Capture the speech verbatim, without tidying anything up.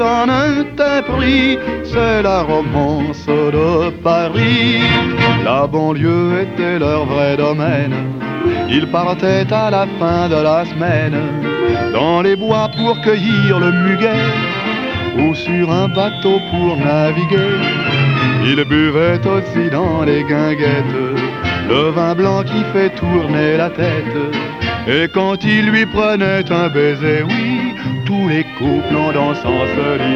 En un teint pris, c'est la romance de Paris. La banlieue était leur vrai domaine. Ils partaient à la fin de la semaine dans les bois pour cueillir le muguet ou sur un bateau pour naviguer. Ils buvaient aussi dans les guinguettes le vin blanc qui fait tourner la tête. Et quand il lui prenait un baiser, oui, tous les couples en dansant se